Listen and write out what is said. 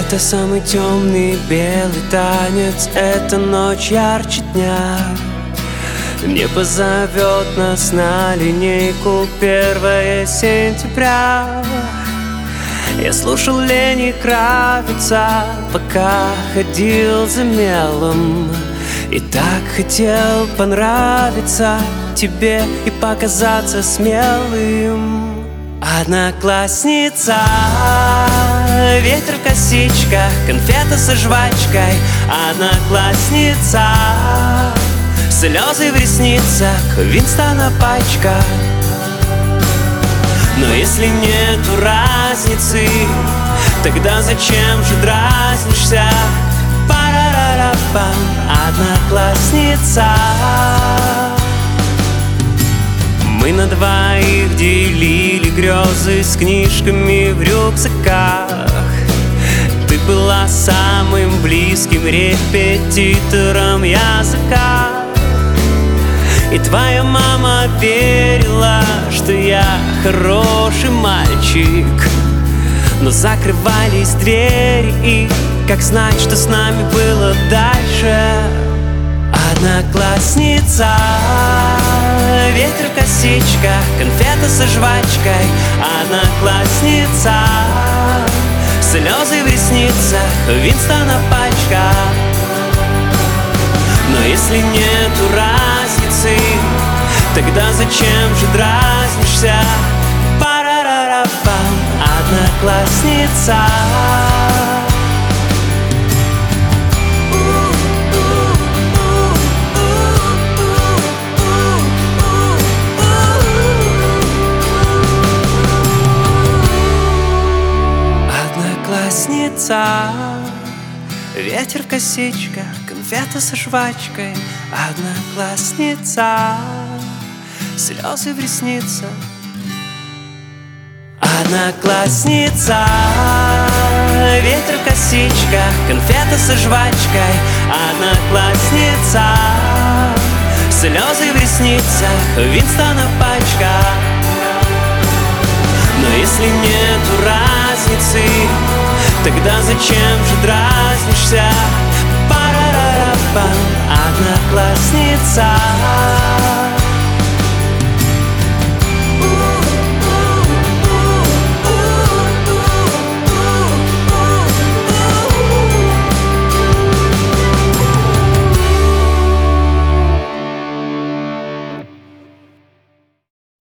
Это самый темный белый танец, эта ночь ярче дня. Не позовет нас на линейку 1 сентября. Я слушал Лени Кравица, пока ходил за мелом, и так хотел понравиться тебе и показаться смелым. Одноклассница, ветер в косичках, конфета со жвачкой. Одноклассница, слезы в ресницах, Винстона пачка. Но если нету разницы, тогда зачем же дразнишься? Парарарапам, одноклассница. Мы на двоих делили грезы с книжками в рюкзаках. Ты была самым близким репетитором языка. И твоя мама верила, что я хороший мальчик. Но закрывались двери, и как знать, что с нами было дальше? Одноклассница, ветер в косичках, конфета со жвачкой. Одноклассница, слезы в ресницах, Винстона пачка. Но если нету разницы, тогда зачем же дразнишься? Парарарапам, одноклассница. Одноклассница, ветер в косичках, конфета со жвачкой. Одноклассница, слезы в ресницах. Одноклассница, ветер в косичках, конфета со жвачкой. Одноклассница, слезы в ресницах, Винстона пачка. Но если нету разницы, тогда зачем же дразнишься? Парарарапам, одноклассница.